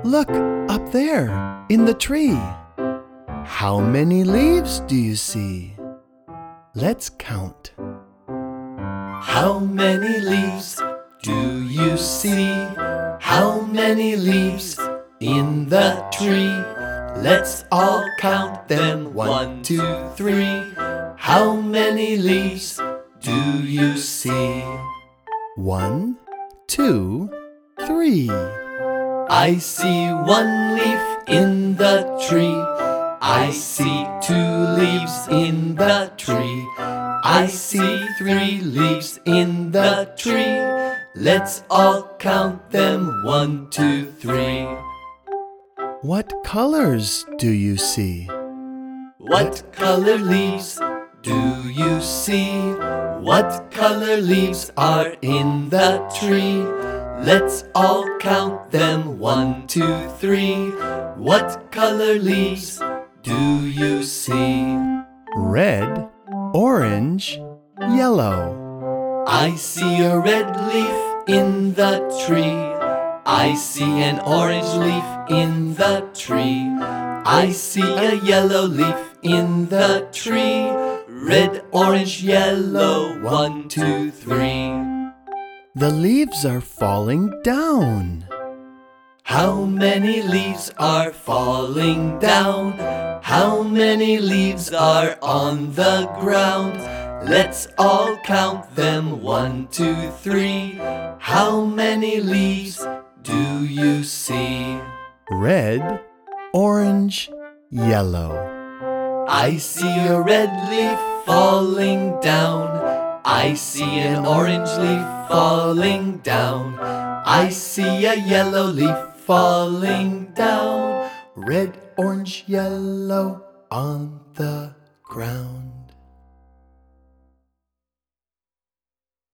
Look up there in the tree. How many leaves do you see? Let's count. How many leaves do you see? How many leaves in the tree? Let's all count them. 1, 2, 3. How many leaves do you see? 1, 2, 3. I see 1 leaf in the tree. I see 2 leaves in the tree. I see 3 leaves in the tree. Let's all count them. 1, 2, 3. What colors do you see? What color leaves do you see? What color leaves are in the tree? Let's all count them. 1, 2, 3. What color leaves do you see? Red, orange, yellow. I see a red leaf in the tree. I see an orange leaf in the tree. I see a yellow leaf in the tree. Red, orange, yellow. 1, 2, 3. The leaves are falling down. How many leaves are falling down? How many leaves are on the ground? Let's all count them. 1, 2, 3. How many leaves do you see? Red, orange, yellow. I see a red leaf falling down. I see an orange leaf falling down. I see a yellow leaf falling down. Red, orange, yellow on the ground.